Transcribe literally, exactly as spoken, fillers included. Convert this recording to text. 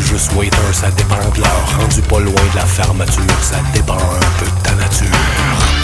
juste waiter, ça dépend de l'heure. Rendu pas loin de la fermeture, ça dépend un peu de ta nature.